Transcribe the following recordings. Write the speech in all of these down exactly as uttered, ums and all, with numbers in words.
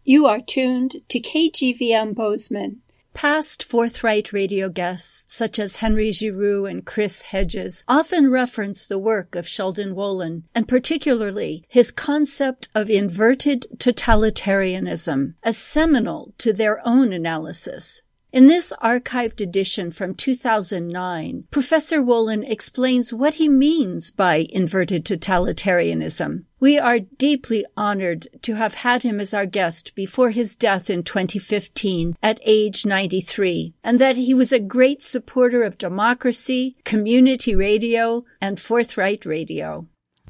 You are tuned to K G V M Bozeman. Past Forthright radio guests, such as Henry Giroux and Chris Hedges, often reference the work of Sheldon Wolin, and particularly his concept of inverted totalitarianism, as seminal to their own analysis. In this archived edition from two thousand nine, Professor Wolin explains what he means by inverted totalitarianism. We are deeply honored to have had him as our guest before his death in twenty fifteen at age ninety-three, and that he was a great supporter of democracy, community radio, and forthright radio.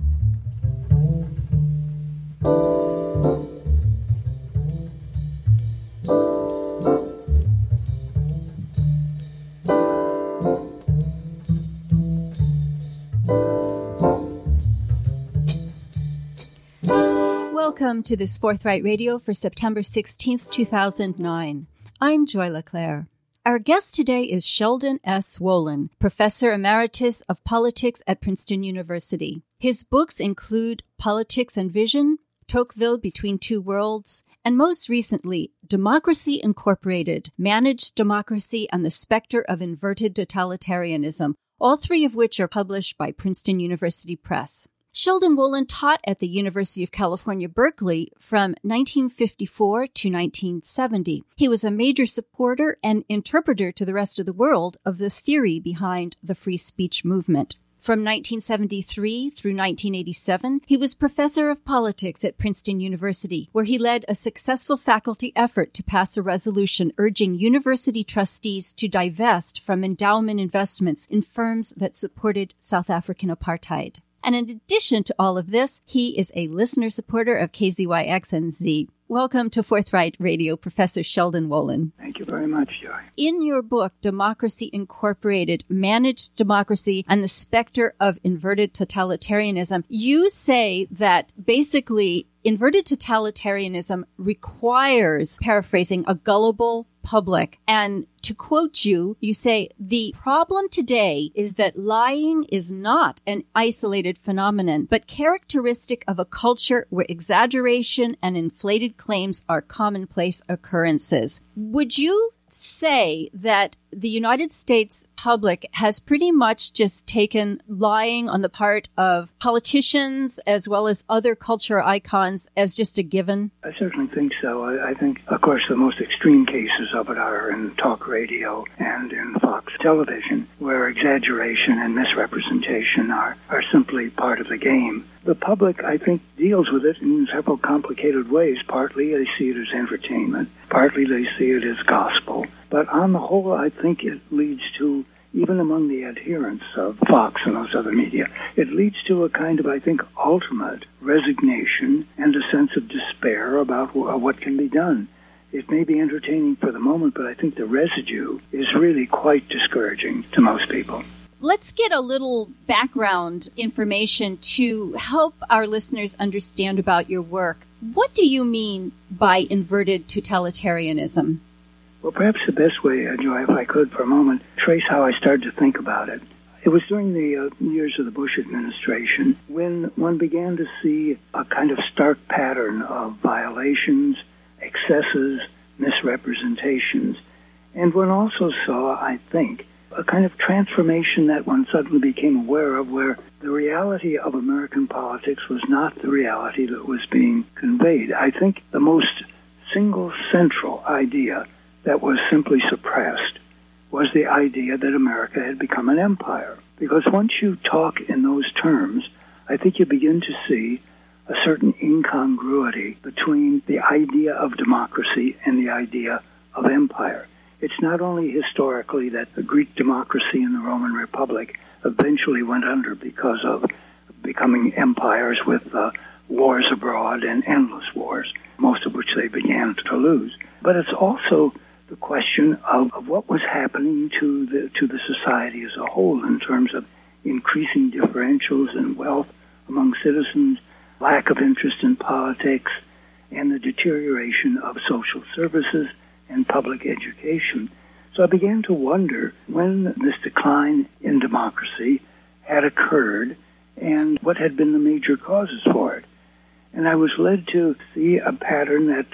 Welcome to this Forthright Radio for September sixteenth, two thousand nine. I'm Joy LeClaire. Our guest today is Sheldon S. Wolin, Professor Emeritus of Politics at Princeton University. His books include Politics and Vision, Tocqueville Between Two Worlds, and most recently, Democracy Incorporated, Managed Democracy and the Specter of Inverted Totalitarianism, all three of which are published by Princeton University Press. Sheldon Wolin taught at the University of California, Berkeley from nineteen fifty-four to nineteen seventy. He was a major supporter and interpreter to the rest of the world of the theory behind the free speech movement. From nineteen seventy-three through nineteen eighty-seven, he was professor of politics at Princeton University, where he led a successful faculty effort to pass a resolution urging university trustees to divest from endowment investments in firms that supported South African apartheid. And in addition to all of this, he is a listener supporter of K Z Y X and Z. Welcome to Forthright Radio, Professor Sheldon Wolin. Thank you very much, Joy. In your book, Democracy Incorporated, Managed Democracy and the Specter of Inverted Totalitarianism, you say that basically inverted totalitarianism requires, paraphrasing, a gullible public. And to quote you, you say, the problem today is that lying is not an isolated phenomenon, but characteristic of a culture where exaggeration and inflated claims are commonplace occurrences. Would you say that the United States public has pretty much just taken lying on the part of politicians as well as other cultural icons as just a given? I certainly think so. I, I think, of course, the most extreme cases of it are in talk radio and in Fox television, where exaggeration and misrepresentation are, are simply part of the game. The public, I think, deals with it in several complicated ways. Partly they see it as entertainment. Partly they see it as gospel. But on the whole, I think it leads to, even among the adherents of Fox and those other media, it leads to a kind of, I think, ultimate resignation and a sense of despair about what can be done. It may be entertaining for the moment, but I think the residue is really quite discouraging to most people. Let's get a little background information to help our listeners understand about your work. What do you mean by inverted totalitarianism? Well, perhaps the best way, uh, Joy, if I could for a moment, trace how I started to think about it. It was during the uh, years of the Bush administration when one began to see a kind of stark pattern of violations, excesses, misrepresentations, and one also saw, I think, a kind of transformation that one suddenly became aware of, where the reality of American politics was not the reality that was being conveyed. I think the most single central idea that was simply suppressed was the idea that America had become an empire. Because once you talk in those terms, I think you begin to see a certain incongruity between the idea of democracy and the idea of empire. It's not only historically that the Greek democracy and the Roman Republic eventually went under because of becoming empires with uh, wars abroad and endless wars, most of which they began to lose. But it's also the question of, of what was happening to the to the society as a whole in terms of increasing differentials in wealth among citizens, lack of interest in politics, and the deterioration of social services and public education. So I began to wonder when this decline in democracy had occurred and what had been the major causes for it. And I was led to see a pattern that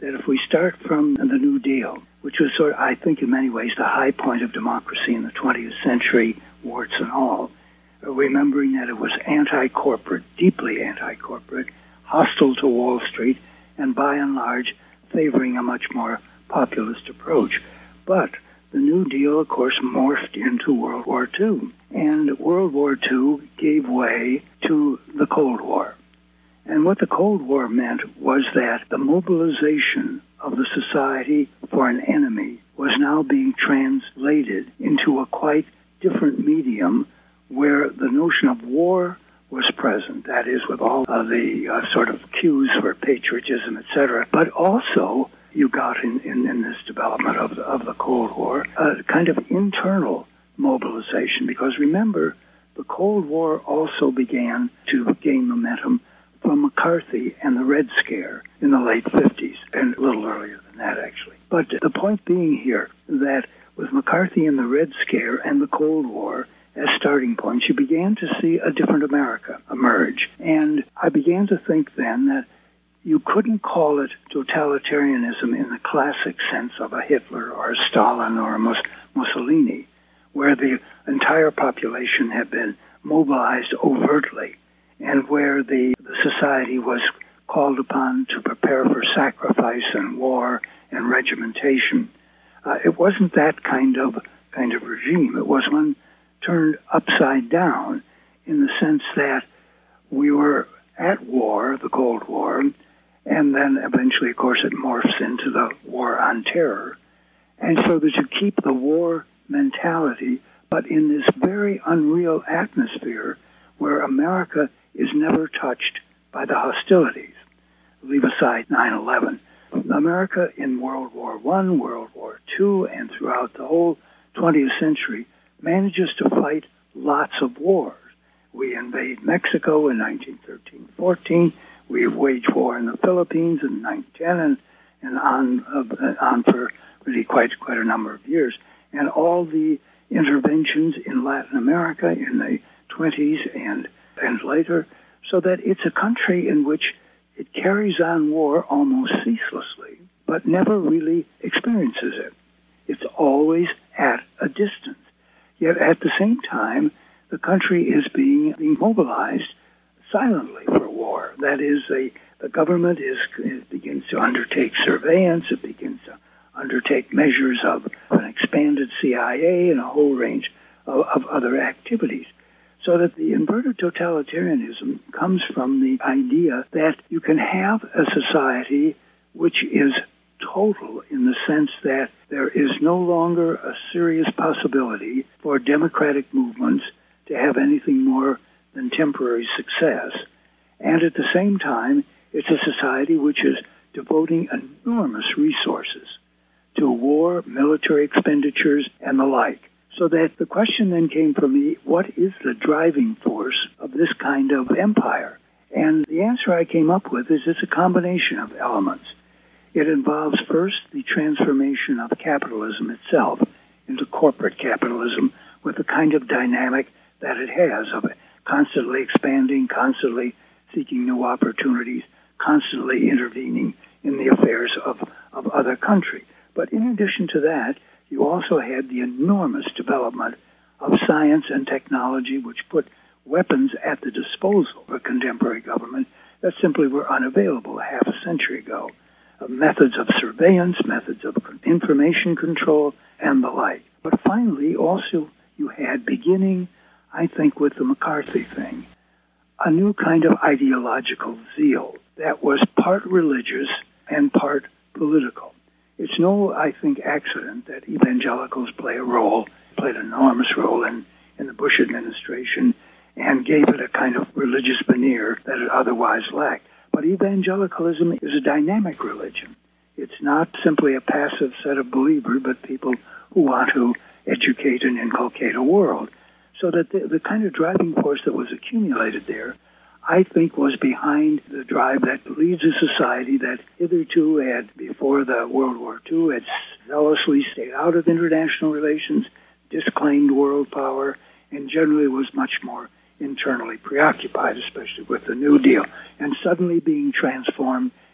that if we start from the New Deal, which was sort of, I think in many ways, the high point of democracy in the twentieth century, warts and all, remembering that it was anti-corporate, deeply anti-corporate, hostile to Wall Street, and by and large favoring a much more populist approach. But the New Deal, of course, morphed into World War Two. And World War Two gave way to the Cold War. And what the Cold War meant was that the mobilization of the society for an enemy was now being translated into a quite different medium where the notion of war was present, that is, with all of the uh, sort of cues for patriotism, et cetera. But also, you got in, in, in this development of the, of the Cold War a kind of internal mobilization, because remember, the Cold War also began to gain momentum from McCarthy and the Red Scare in the late fifties, and a little earlier than that, actually. But the point being here that with McCarthy and the Red Scare and the Cold War as starting points, you began to see a different America emerge. And I began to think then that you couldn't call it totalitarianism in the classic sense of a Hitler or a Stalin or a Mus- Mussolini, where the entire population had been mobilized overtly and where the, the society was called upon to prepare for sacrifice and war and regimentation. Uh, it wasn't that kind of kind of regime. It was one turned upside down in the sense that we were at war, the Cold War, and then eventually, of course, it morphs into the war on terror. And so that you keep the war mentality, but in this very unreal atmosphere where America is never touched by the hostilities. Leave aside nine eleven. America in World War One, World War Two, and throughout the whole twentieth century manages to fight lots of wars. We invade Mexico in nineteen thirteen fourteen. We wage war in the Philippines in nineteen ten, and, and on uh, on for really quite quite a number of years. And all the interventions in Latin America in the twenties and and later, so that it's a country in which it carries on war almost ceaselessly, but never really experiences it. It's always at a distance. Yet at the same time, the country is being, being mobilized silently for war. That is, a, the government is it begins to undertake surveillance, it begins to undertake measures of an expanded C I A and a whole range of, of other activities. So that the inverted totalitarianism comes from the idea that you can have a society which is total in the sense that there is no longer a serious possibility for democratic movements to have anything more than temporary success. And at the same time, it's a society which is devoting enormous resources to war, military expenditures, and the like. So that the question then came for me, what is the driving force of this kind of empire? And the answer I came up with is it's a combination of elements. It involves first the transformation of capitalism itself into corporate capitalism with the kind of dynamic that it has of constantly expanding, constantly seeking new opportunities, constantly intervening in the affairs of, of other countries. But in addition to that, you also had the enormous development of science and technology, which put weapons at the disposal of a contemporary government that simply were unavailable a half a century ago. Uh, methods of surveillance, methods of information control, and the like. But finally, also, you had beginning, I think, with the McCarthy thing, a new kind of ideological zeal that was part religious and part political. It's no, I think, accident that evangelicals play a role, played an enormous role in, in the Bush administration, and gave it a kind of religious veneer that it otherwise lacked. But evangelicalism is a dynamic religion. It's not simply a passive set of believers, but people who want to educate and inculcate a world. So that the, the kind of driving force that was accumulated there, I think, was behind the drive that leads a society that hitherto had, before the World War Two, had zealously stayed out of international relations, disclaimed world power, and generally was much more internally preoccupied, especially with the New Deal, and suddenly being transformed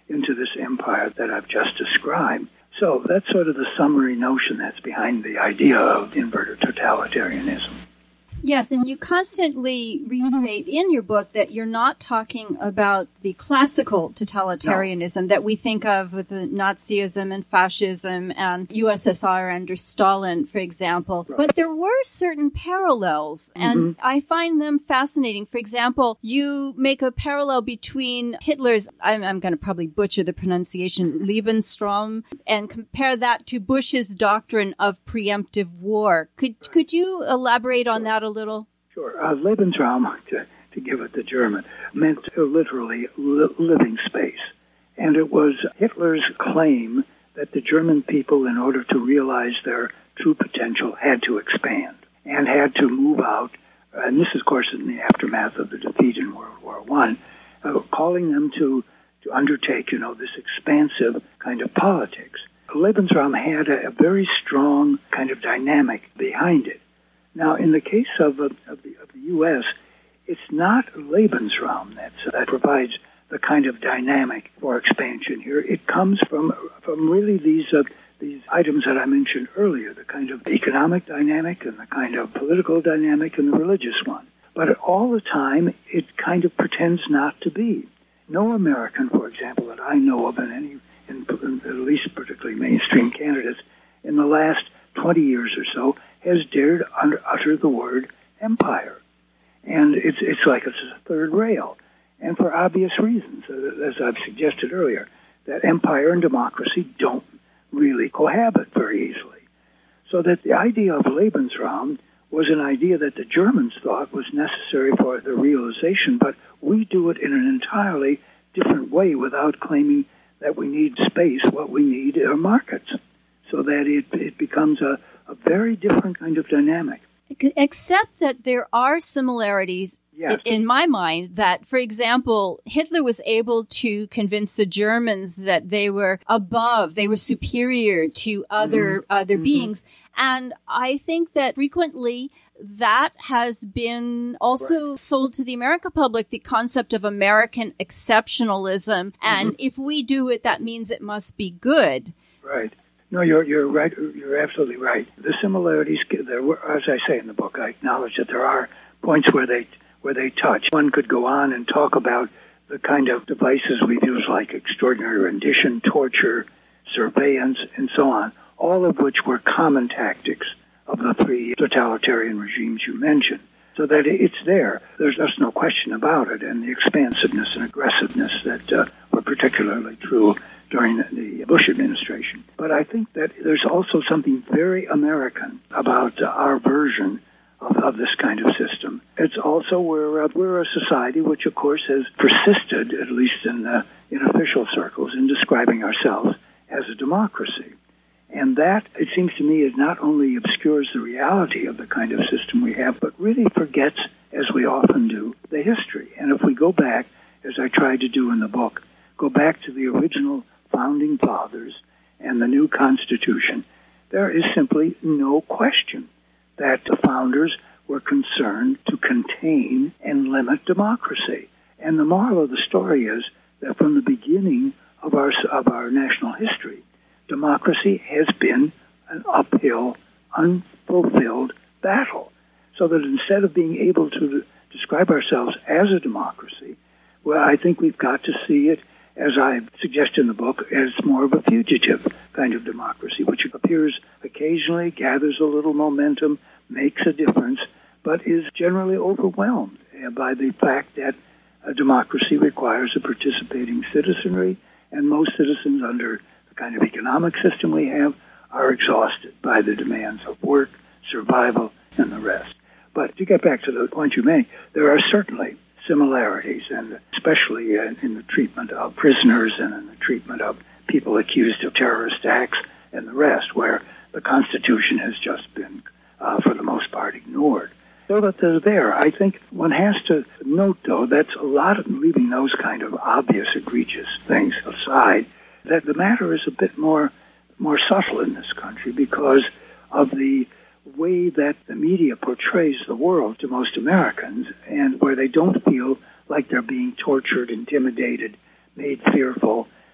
into this empire that I've just described. So that's sort of the summary notion that's behind the idea of inverted totalitarianism. Yes, and you constantly reiterate in your book that you're not talking about the classical totalitarianism no. that we think of with the Nazism and fascism and U S S R under Stalin, for example. Right. But there were certain parallels, and mm-hmm. I find them fascinating. For example, you make a parallel between Hitler's, I'm, I'm going to probably butcher the pronunciation, Lebensraum, and compare that to Bush's doctrine of preemptive war. Could, right. could you elaborate on that a little? Sure. Uh, Lebensraum, to, to give it the German, meant uh, literally li- living space. And it was Hitler's claim that the German people, in order to realize their true potential, had to expand and had to move out. And this, of course, in the aftermath of the defeat in World War One, uh, calling them to, to undertake, you know, this expansive kind of politics. Lebensraum had a, a very strong kind of dynamic behind it. Now, in the case of, uh, of, the, of the U S, it's not Lebensraum that's, uh, that provides the kind of dynamic for expansion here. It comes from from really these uh, these items that I mentioned earlier, the kind of economic dynamic and the kind of political dynamic and the religious one. But all the time, it kind of pretends not to be. No American, for example, that I know of in any, in, in at least particularly mainstream candidates, in the last twenty years or so, has dared utter the word empire. And it's it's like it's a third rail. And for obvious reasons, as I've suggested earlier, that empire and democracy don't really cohabit very easily. So that the idea of Lebensraum was an idea that the Germans thought was necessary for the realization, but we do it in an entirely different way without claiming that we need space. What we need are markets, so that it, it becomes a a very different kind of dynamic. Except that there are similarities yes. in my mind that, for example, Hitler was able to convince the Germans that they were above, they were superior to other mm-hmm. other mm-hmm. beings. And I think that frequently that has been also right. sold to the American public, the concept of American exceptionalism. And mm-hmm. if we do it, that means it must be good. Right. No, you're you're right. You're absolutely right. The similarities, there were, as I say in the book, I acknowledge that there are points where they where they touch. One could go on and talk about the kind of devices we've used, like extraordinary rendition, torture, surveillance, and so on, all of which were common tactics of the three totalitarian regimes you mentioned. So that it's there. There's just no question about it. And the expansiveness and aggressiveness that uh, were particularly true during the Bush administration. But I think that there's also something very American about uh, our version of, of this kind of system. It's also we're uh, we're a society which, of course, has persisted, at least in uh, in official circles, in describing ourselves as a democracy. And that, it seems to me, is not only obscures the reality of the kind of system we have, but really forgets, as we often do, the history. And if we go back, as I tried to do in the book, go back to the original founding fathers and the new Constitution, there is simply no question that the founders were concerned to contain and limit democracy. And the moral of the story is that from the beginning of our of our national history, democracy has been an uphill, unfulfilled battle. So that instead of being able to describe ourselves as a democracy, well, I think we've got to see it, as I suggest in the book, as more of a fugitive kind of democracy, which appears occasionally, gathers a little momentum, makes a difference, but is generally overwhelmed by the fact that a democracy requires a participating citizenry, and most citizens under the kind of economic system we have are exhausted by the demands of work, survival, and the rest. But to get back to the point you make, there are certainly similarities, and especially in the treatment of prisoners and in the treatment of people accused of terrorist acts and the rest, where the Constitution has just been, uh, for the most part, ignored. So that they're there. I think one has to note, though, that's a lot of leaving those kind of obvious, egregious things aside, that the matter is a bit more more subtle in this country because of the way that the media portrays the world to most Americans, and where they don't feel like they're being tortured, intimidated, made fearful,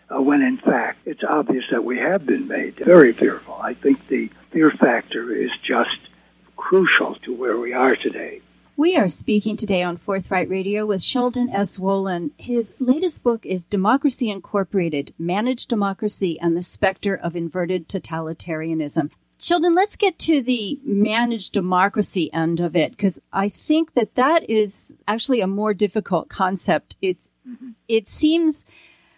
uh, when in fact it's obvious that we have been made very fearful. I think the fear factor is just crucial to where we are today. We are speaking today on Forthright Radio with Sheldon S. Wolin. His latest book is Democracy Incorporated, Managed Democracy and the Specter of Inverted Totalitarianism. Sheldon, let's get to the managed democracy end of it, because I think that that is actually a more difficult concept. It's, mm-hmm. It seems...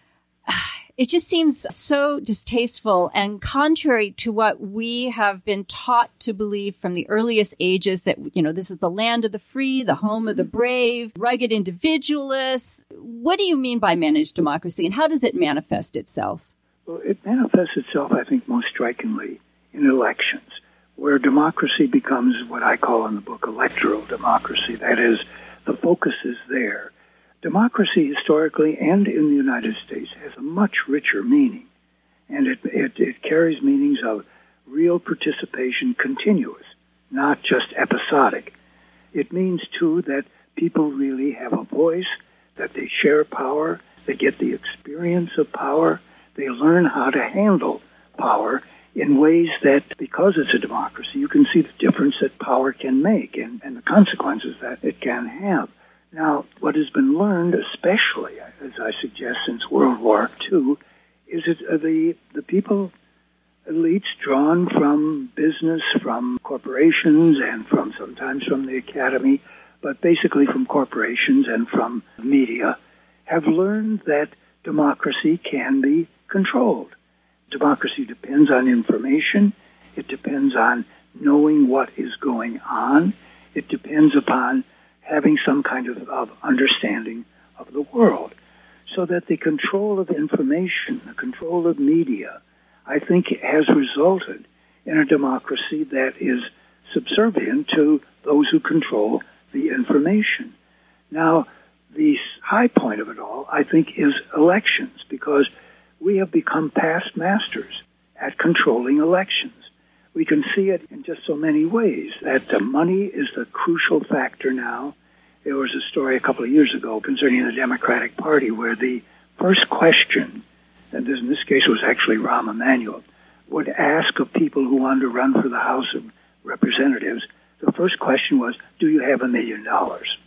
It just seems so distasteful and contrary to what we have been taught to believe from the earliest ages that, you know, this is the land of the free, the home of the brave, rugged individualists. What do you mean by managed democracy, and how does it manifest itself? Well, it manifests itself, I think, most strikingly in elections, where democracy becomes what I call in the book electoral democracy. That is, the focus is there. Democracy historically and in the United States has a much richer meaning, and it, it, it carries meanings of real participation, continuous, not just episodic. It means, too, that people really have a voice, that they share power, they get the experience of power, they learn how to handle power in ways that, because it's a democracy, you can see the difference that power can make and, and the consequences that it can have. Now, what has been learned, especially, as I suggest, since World War Two, is that the, the people, elites drawn from business, from corporations, and from sometimes from the academy, but basically from corporations and from media, have learned that democracy can be controlled. Democracy depends on information. It depends on knowing what is going on. It depends upon having some kind of, of understanding of the world, so that the control of information, the control of media, I think has resulted in a democracy that is subservient to those who control the information. Now, the high point of it all, I think, is elections, because we have become past masters at controlling elections. We can see it in just so many ways, that the money is the crucial factor now. There was a story a couple of years ago concerning the Democratic Party where the first question, and this, in this case it was actually Rahm Emanuel, would ask of people who wanted to run for the House of Representatives, the first question was, do you have a million dollars?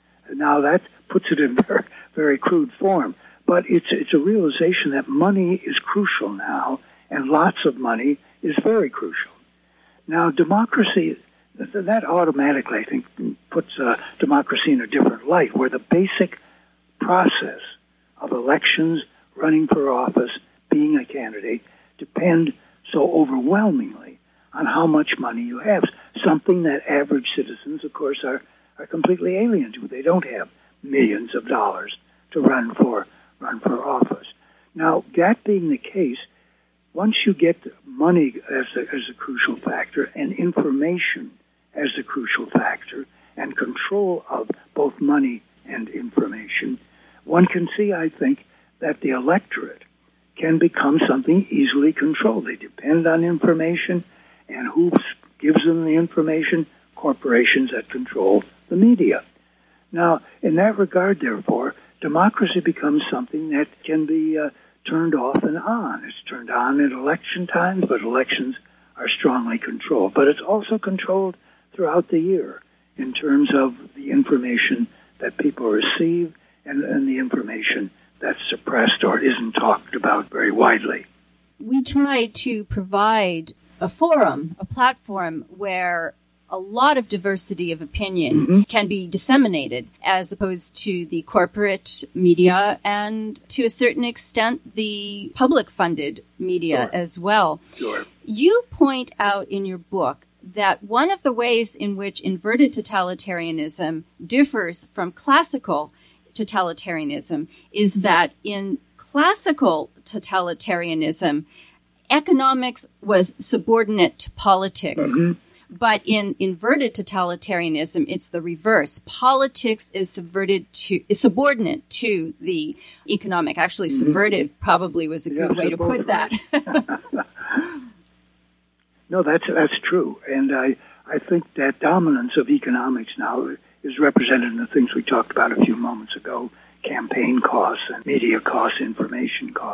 Now that puts it in very, very crude form, but it's, it's a realization that money is crucial now, and lots of money is very crucial. Now, democracy, that automatically, I think, puts uh, democracy in a different light, where the basic process of elections, running for office, being a candidate, depend so overwhelmingly on how much money you have, something that average citizens, of course, are, are completely alien to. They don't have millions of dollars to run for run for office. Now, that being the case, once you get money as a, as a crucial factor and information as the crucial factor and control of both money and information, one can see, I think, that the electorate can become something easily controlled. They depend on information, and who gives them the information? Corporations that control the media. Now, in that regard, therefore, democracy becomes something that can be uh, turned off and on. It's turned on at election times, but elections are strongly controlled. But it's also controlled throughout the year in terms of the information that people receive and, and the information that's suppressed or isn't talked about very widely. We try to provide a forum, a platform where a lot of diversity of opinion mm-hmm. can be disseminated, as opposed to the corporate media and, to a certain extent, the public-funded media sure. as well. Sure. You point out in your book that one of the ways in which inverted totalitarianism differs from classical totalitarianism is that in classical totalitarianism, economics was subordinate to politics. Mm-hmm. But in inverted totalitarianism, it's the reverse. Politics is subverted to is subordinate to the economic. Actually, mm-hmm. subvertive probably was a good yeah, way to put that. No, that's that's true, and I I think that dominance of economics now is represented in the things we talked about a few moments ago: campaign costs and media costs, information costs,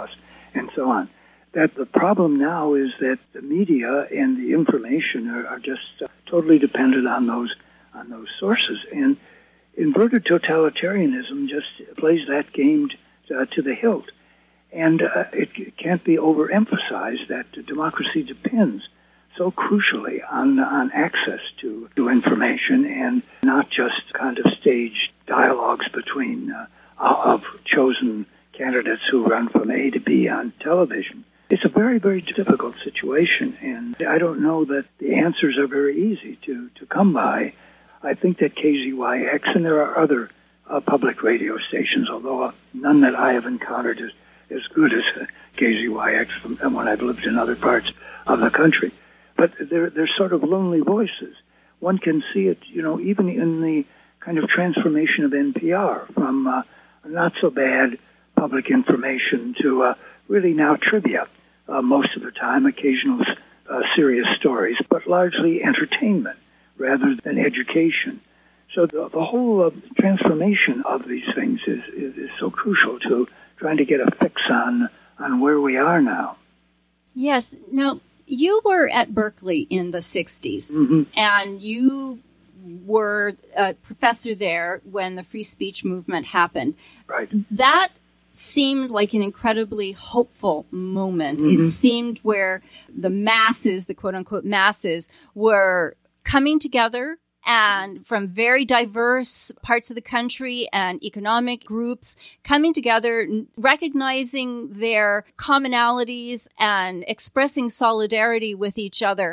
and so on. That the problem now is that the media and the information are, are just uh, totally dependent on those on those sources. And inverted totalitarianism just plays that game t- uh, to the hilt. And uh, it, it can't be overemphasized that democracy depends so crucially on on access to, to information, and not just kind of staged dialogues between uh, of chosen candidates who run from A to B on television. It's a very, very difficult situation, and I don't know that the answers are very easy to, to come by. I think that K Z Y X, and there are other uh, public radio stations, although uh, none that I have encountered is as good as uh, K Z Y X from when I've lived in other parts of the country. But they're, they're sort of lonely voices. One can see it, you know, even in the kind of transformation of N P R from uh, not so bad public information to uh, really now trivia. Uh, most of the time, occasional uh, serious stories, but largely entertainment rather than education. So the, the whole uh, transformation of these things is, is, is so crucial to trying to get a fix on, on where we are now. Yes. Now, you were at Berkeley in the sixties, mm-hmm. and you were a professor there when the free speech movement happened. Right. That seemed like an incredibly hopeful moment. Mm-hmm. It seemed where the masses, the quote-unquote masses, were coming together, and from very diverse parts of the country and economic groups coming together, recognizing their commonalities and expressing solidarity with each other.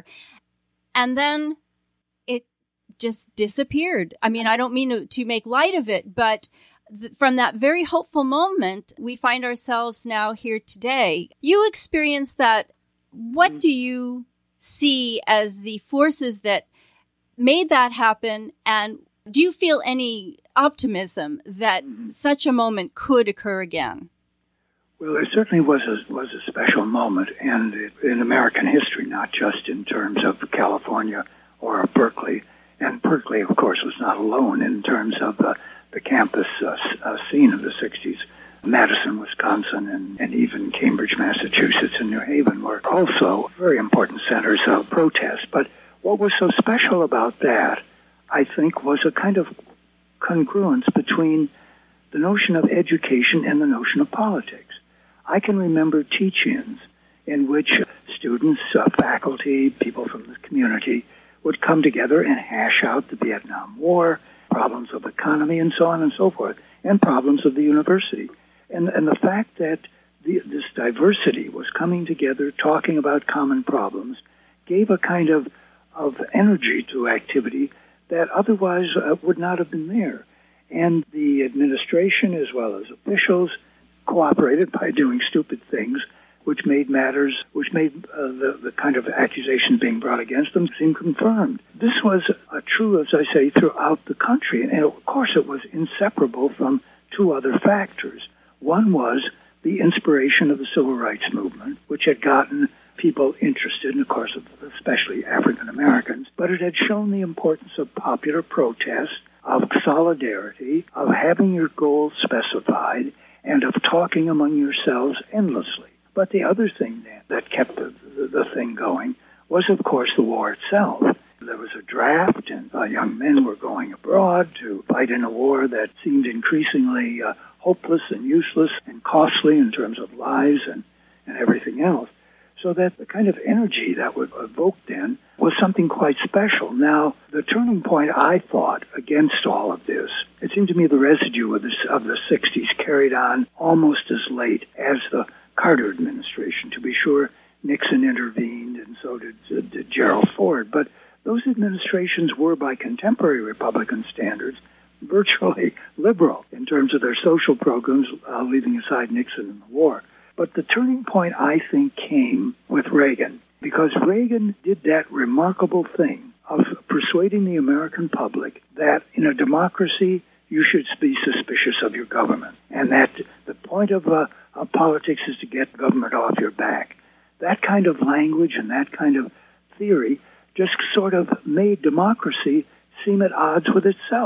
And then it just disappeared. I mean, I don't mean to, to make light of it, but from that very hopeful moment, we find ourselves now here today. You experienced that. What do you see as the forces that made that happen? And do you feel any optimism that such a moment could occur again? Well, it certainly was a, was a special moment, and it, in American history, not just in terms of California or Berkeley. And Berkeley, of course, was not alone in terms of uh, the campus uh, uh, scene of the sixties. Madison, Wisconsin, and, and even Cambridge, Massachusetts, and New Haven were also very important centers of protest. But what was so special about that, I think, was a kind of congruence between the notion of education and the notion of politics. I can remember teach-ins in which students, uh, faculty, people from the community would come together and hash out the Vietnam War, problems of economy, and so on and so forth, and problems of the university. And, and the fact that the, this diversity was coming together, talking about common problems, gave a kind of, of energy to activity that otherwise uh, would not have been there. And the administration, as well as officials, cooperated by doing stupid things, which made matters, which made uh, the, the kind of accusations being brought against them seem confirmed. This was uh, true, as I say, throughout the country. And of course, it was inseparable from two other factors. One was the inspiration of the civil rights movement, which had gotten people interested, and of course, especially African Americans, but it had shown the importance of popular protest, of solidarity, of having your goals specified, and of talking among yourselves endlessly. But the other thing that, that kept the, the, the thing going was, of course, the war itself. There was a draft, and uh, young men were going abroad to fight in a war that seemed increasingly uh, hopeless and useless and costly in terms of lives and, and everything else. So that the kind of energy that was evoked then was something quite special. Now, the turning point, I thought, against all of this, it seemed to me the residue of, this, of the sixties carried on almost as late as the Carter administration. To be sure, Nixon intervened, and so did, uh, did Gerald Ford. But those administrations were, by contemporary Republican standards, virtually liberal in terms of their social programs, uh, leaving aside Nixon and the war. But the turning point, I think, came with Reagan, because Reagan did that remarkable thing of persuading the American public that in a democracy, you should be suspicious of your government, and that the point of, uh, of politics is to get government off your back. That kind of language and that kind of theory just sort of made democracy seem at odds with itself.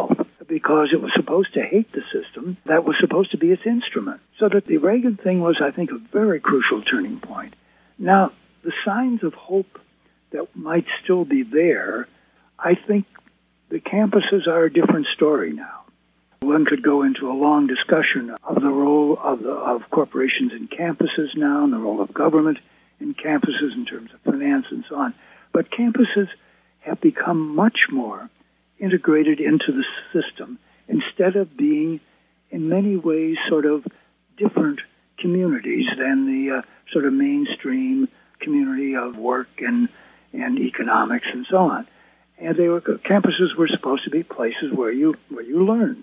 because it was supposed to hate the system that was supposed to be its instrument. So that the Reagan thing was, I think, a very crucial turning point. Now, the signs of hope that might still be there, I think the campuses are a different story now. One could go into a long discussion of the role of, the, of corporations in campuses now and the role of government in campuses in terms of finance and so on. But campuses have become much more integrated into the system instead of being, in many ways, sort of different communities than the uh, sort of mainstream community of work and, and economics and so on. And they were campuses were supposed to be places where you where you learned.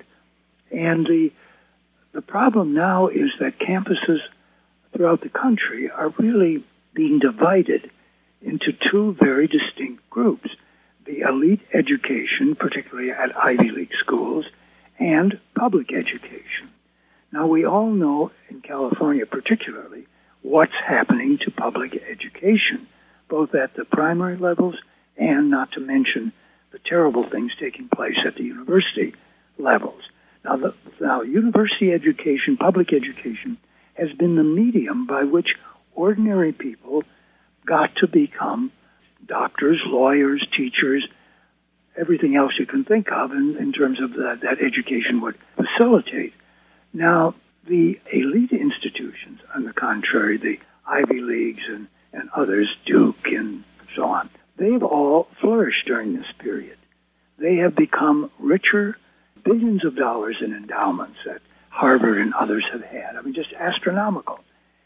And the the problem now is that campuses throughout the country are really being divided into two very distinct groups: the elite education, particularly at Ivy League schools, and public education. Now, we all know in California particularly what's happening to public education, both at the primary levels and not to mention the terrible things taking place at the university levels. Now, the, now, university education, public education, has been the medium by which ordinary people got to become doctors, lawyers, teachers, everything else you can think of in, in terms of that, that education would facilitate. Now, the elite institutions, on the contrary, the Ivy Leagues and, and others, Duke and so on, they've all flourished during this period. They have become richer, billions of dollars in endowments that Harvard and others have had. I mean, just astronomical.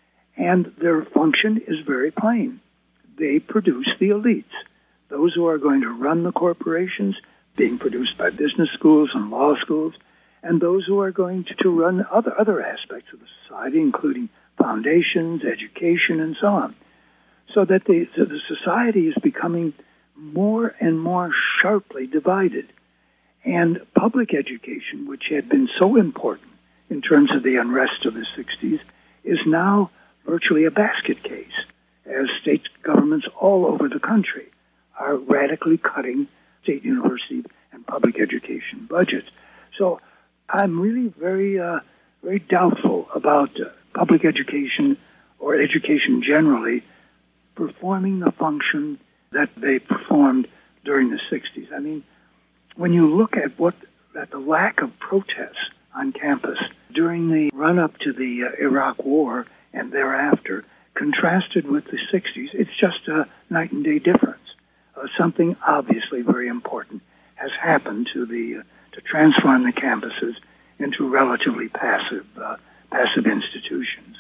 And their function is very plain. They produce the elites, those who are going to run the corporations, being produced by business schools and law schools, and those who are going to, to run other, other aspects of the society, including foundations, education, and so on. So that the, so the society is becoming more and more sharply divided. And public education, which had been so important in terms of the unrest of the sixties, is now virtually a basket case, as state governments all over the country are radically cutting state university and public education budgets. So I'm really very, uh, very doubtful about uh, public education or education generally performing the function that they performed during the sixties. I mean, when you look at what at the lack of protests on campus during the run-up to the uh, Iraq War and thereafter, contrasted with the sixties, it's just a night and day difference. Uh, something obviously very important has happened to the uh, to transform the campuses into relatively passive uh, passive institutions.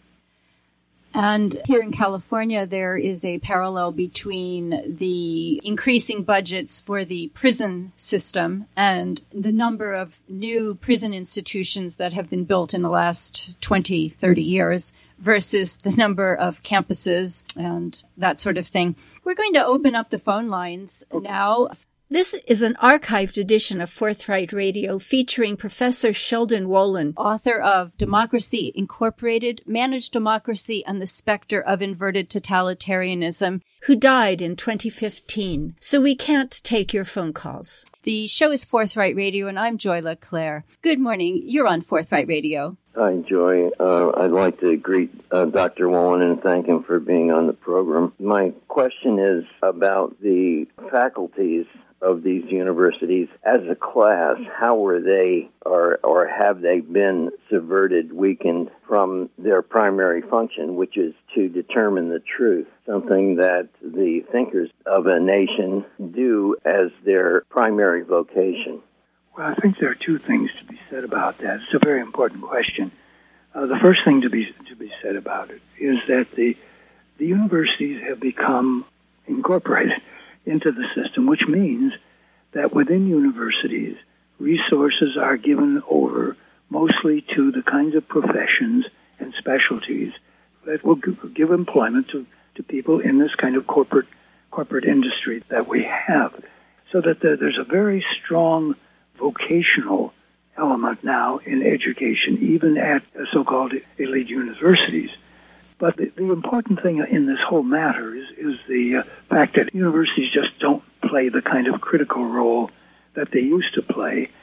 And here in California, there is a parallel between the increasing budgets for the prison system and the number of new prison institutions that have been built in the last twenty, thirty years versus the number of campuses and that sort of thing. We're going to open up the phone lines now. This is an archived edition of Forthright Radio featuring Professor Sheldon Wolin, author of Democracy Incorporated, Managed Democracy and the Specter of Inverted Totalitarianism, who died in twenty fifteen. So we can't take your phone calls. The show is Forthright Radio, and I'm Joy LeClaire. Good morning. You're on Forthright Radio. Hi, Joy. Uh, I'd like to greet uh, Doctor Wolin and thank him for being on the program. My question is about the faculties of these universities as a class. How were they or or have they been subverted, weakened from their primary function, which is to determine the truth, something that the thinkers of a nation do as their primary vocation? Well, I think there are two things to be said about that. It's a very important question. Uh, the first thing to be to be said about it is that the the universities have become incorporated into the system, which means that within universities, resources are given over mostly to the kinds of professions and specialties that will give employment to, to people in this kind of corporate corporate industry that we have. So that the, there's a very strong vocational element now in education, even at so-called elite universities. But the, the important thing in this whole matter is, is the uh, fact that universities just don't play the kind of critical role that they used to play.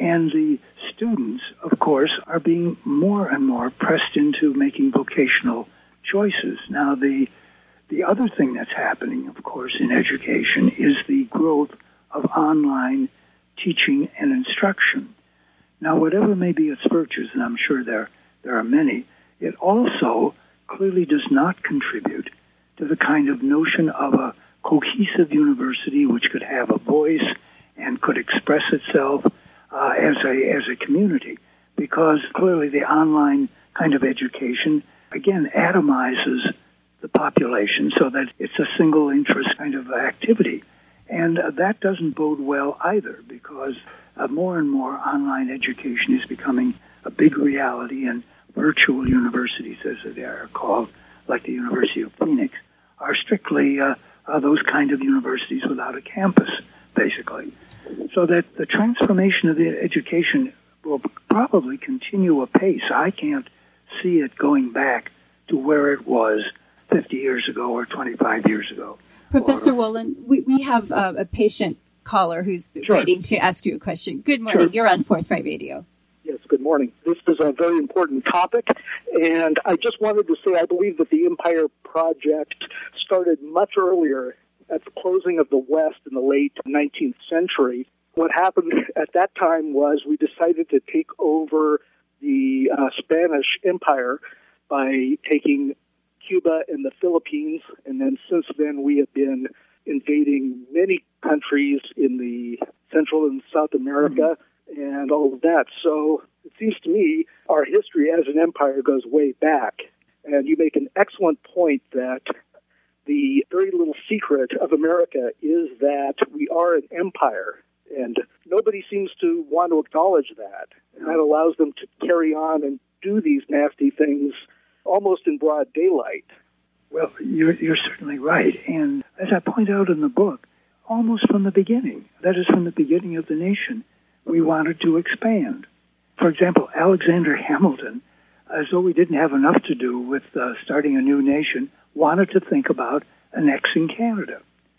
And the students, of course, are being more and more pressed into making vocational choices. Now, the the other thing that's happening, of course, in education is the growth of online teaching and instruction. Now, whatever may be its virtues, and I'm sure there there are many, it also clearly does not contribute to the kind of notion of a cohesive university which could have a voice and could express itself uh, as a as a community, because clearly the online kind of education, again, atomizes the population so that it's a single interest kind of activity. And uh, that doesn't bode well either, because uh, more and more online education is becoming a big reality, and virtual universities, as they are called, like the University of Phoenix, are strictly uh, uh, those kind of universities without a campus, basically. So that the transformation of the education will probably continue apace. I can't see it going back to where it was fifty years ago or twenty-five years ago. Professor or, Wolin, we, we have uh, a patient caller who's sure. waiting to ask you a question. Good morning. Sure. You're on Forthright Radio. Yes, good morning. This is a very important topic, and I just wanted to say I believe that the Empire Project started much earlier at the closing of the West in the late nineteenth century. What happened at that time was we decided to take over the uh, Spanish Empire by taking Cuba and the Philippines, and then since then we have been invading many countries in the Central and South America mm-hmm. and all of that. So it seems to me our history as an empire goes way back, and you make an excellent point that the very little secret of America is that we are an empire, and nobody seems to want to acknowledge that. And that allows them to carry on and do these nasty things almost in broad daylight. Well, you're, you're certainly right. And as I point out in the book, almost from the beginning, that is from the beginning of the nation, we wanted to expand. For example, Alexander Hamilton, as though we didn't have enough to do with uh, starting a new nation, wanted to think about annexing Canada.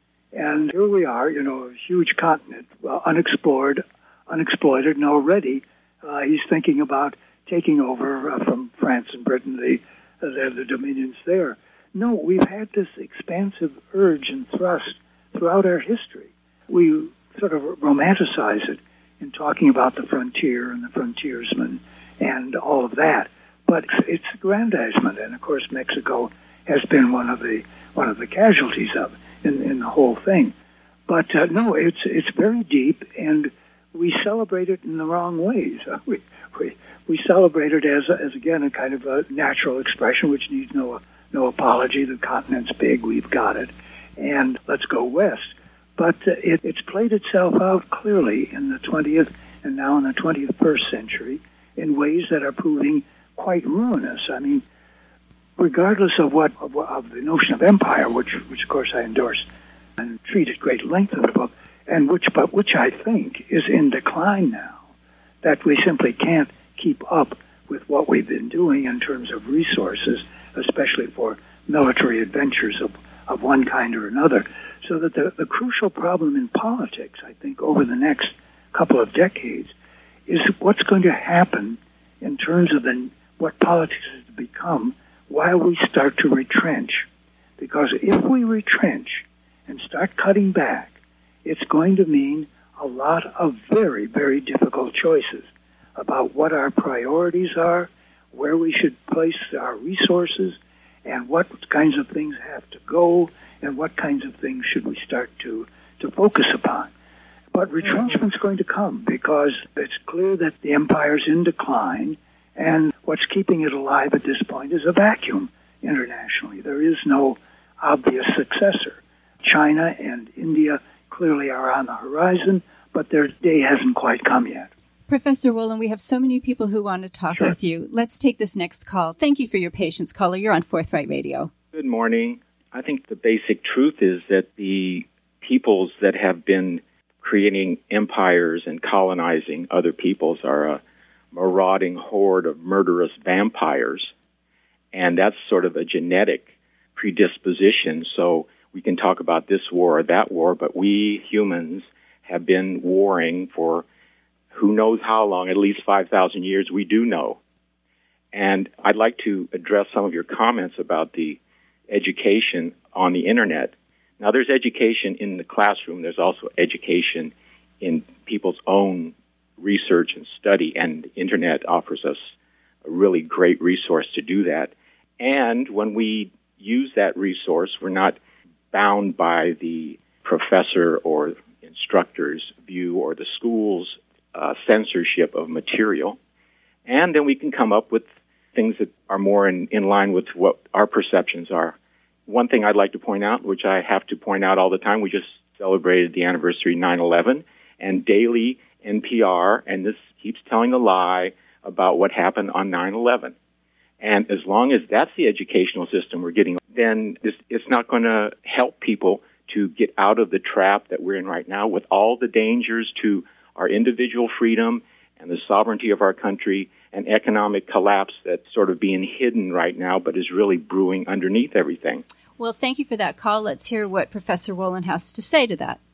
And here we are, you know, a huge continent, well, unexplored, unexploited, and already uh, he's thinking about taking over uh, from France and Britain the, uh, the the dominions there. No, we've had this expansive urge and thrust throughout our history. We sort of romanticize it in talking about the frontier and the frontiersmen and all of that. But it's aggrandizement, and of course Mexico has been one of the one of the casualties of in, in the whole thing. But uh, no, it's it's very deep, and we celebrate it in the wrong ways. Uh, we we we celebrate it as as again a kind of a natural expression which needs no no apology. The continent's big, we've got it, and let's go west. But uh, it, it's played itself out clearly in the twentieth and now in the twenty-first century in ways that are proving quite ruinous. I mean, regardless of what of, of the notion of empire, which which of course I endorse and treat at great length in the book, and which but which I think is in decline now, that we simply can't keep up with what we've been doing in terms of resources, especially for military adventures of, of one kind or another. So that the, the crucial problem in politics, I think, over the next couple of decades is what's going to happen in terms of the, what politics has become while we start to retrench. Because if we retrench and start cutting back, it's going to mean a lot of very, very difficult choices about what our priorities are, where we should place our resources, and what kinds of things have to go, and what kinds of things should we start to, to focus upon. But retrenchment's going to come because it's clear that the empire's in decline, and what's keeping it alive at this point is a vacuum internationally. There is no obvious successor. China and India clearly are on the horizon, but their day hasn't quite come yet. Professor Wolin, we have so many people who want to talk Sure. with you. Let's take this next call. Thank you for your patience, caller. You're on Forthright Radio. Good morning. I think the basic truth is that the peoples that have been creating empires and colonizing other peoples are a marauding horde of murderous vampires, and that's sort of a genetic predisposition. So we can talk about this war or that war, but we humans have been warring for who knows how long, at least five thousand years, we do know. And I'd like to address some of your comments about the education on the Internet. Now, there's education in the classroom. There's also education in people's own research and study, and the Internet offers us a really great resource to do that. And when we use that resource, we're not bound by the professor or instructor's view or the school's uh, censorship of material. And then we can come up with things that are more in, in line with what our perceptions are. One thing I'd like to point out, which I have to point out all the time, we just celebrated the anniversary of nine eleven, and daily N P R, and this keeps telling a lie about what happened on nine eleven. And as long as that's the educational system we're getting, then this, it's not going to help people to get out of the trap that we're in right now with all the dangers to our individual freedom and the sovereignty of our country and economic collapse that's sort of being hidden right now but is really brewing underneath everything. Well, thank you for that call. Let's hear what Professor Wolin has to say to that.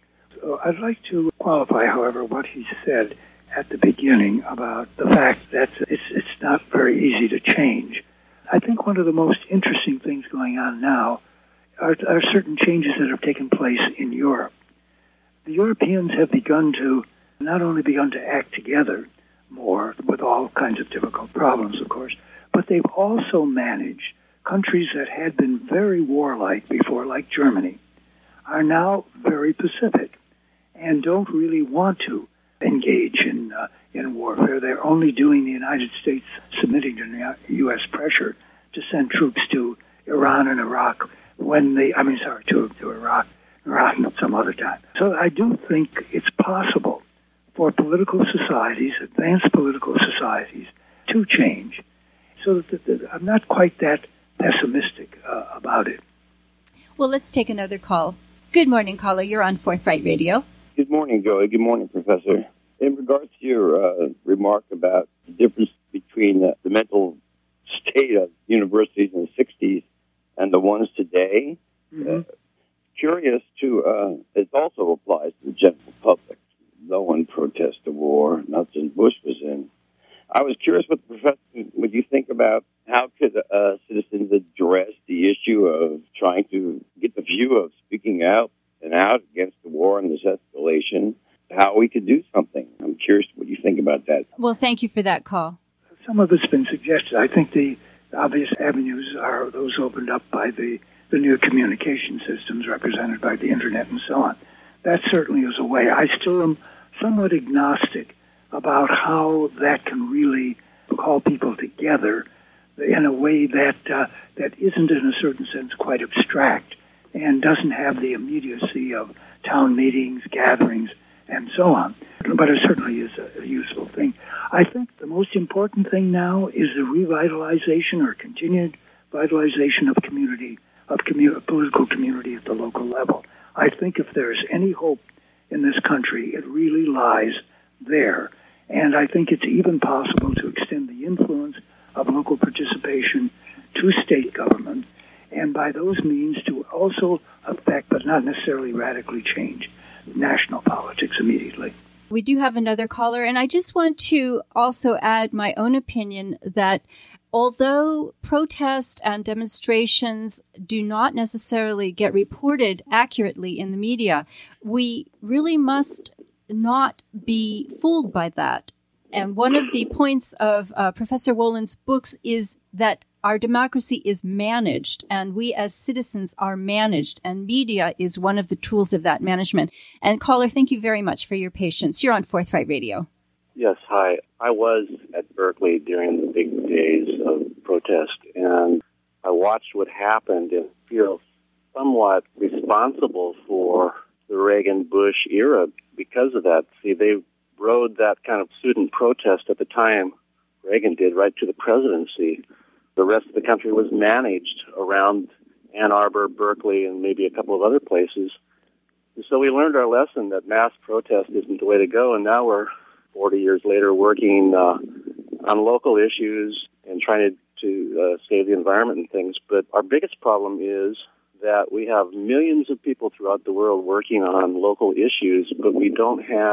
So I'd like to qualify, however, what he said at the beginning about the fact that it's, it's not very easy to change. I think one of the most interesting things going on now are, are certain changes that have taken place in Europe. The Europeans have begun to, not only begun to act together more with all kinds of difficult problems, of course, but they've also managed countries that had been very warlike before, like Germany, are now very pacific and don't really want to engage in uh, in warfare. They're only doing the United States submitting to U S pressure to send troops to Iran and Iraq when they, I mean, sorry, to, to Iraq, Iran at some other time. So I do think it's possible for political societies, advanced political societies, to change. So that the, the, I'm not quite that pessimistic uh, about it. Well, let's take another call. Good morning, caller. You're on Forthright Radio. Good morning, Joey. Good morning, Professor. In regards to your uh, remark about the difference between the, the mental state of universities in the sixties and the ones today, mm-hmm. uh, curious to, uh, it also applies to the general public. No one protests the war, not since Bush was in. I was curious what the professor, what you think about how could uh, citizens address the issue of trying to get the view of speaking out and out against the war and this escalation, how we could do something. I'm curious what you think about that. Well, thank you for that call. Some of it's been suggested. I think the obvious avenues are those opened up by the, the new communication systems represented by the Internet and so on. That certainly is a way. I still am somewhat agnostic about how that can really call people together in a way that uh, that isn't, in a certain sense, quite abstract and doesn't have the immediacy of town meetings, gatherings, and so on. But it certainly is a, a useful thing. I think the most important thing now is the revitalization or continued vitalization of community, of commu- political community at the local level. I think if there is any hope in this country, it really lies there. And I think it's even possible to extend the influence of local participation to state government, and by those means to also affect, but not necessarily radically change, national politics immediately. We do have another caller, and I just want to also add my own opinion that although protests and demonstrations do not necessarily get reported accurately in the media, we really must not be fooled by that. And one of the points of uh, Professor Wolin's books is that our democracy is managed, and we as citizens are managed, and media is one of the tools of that management. And caller, thank you very much for your patience. You're on Forthright Radio. Yes, hi. I was at Berkeley during the big days of protest, and I watched what happened and feel somewhat responsible for the Reagan-Bush era because of that. See, they rode that kind of student protest at the time Reagan did right to the presidency. The rest of the country was managed around Ann Arbor, Berkeley, and maybe a couple of other places. And so we learned our lesson that mass protest isn't the way to go, and now we're forty years later working uh, on local issues and trying to, to uh, save the environment and things. But our biggest problem is that we have millions of people throughout the world working on local issues, but we don't have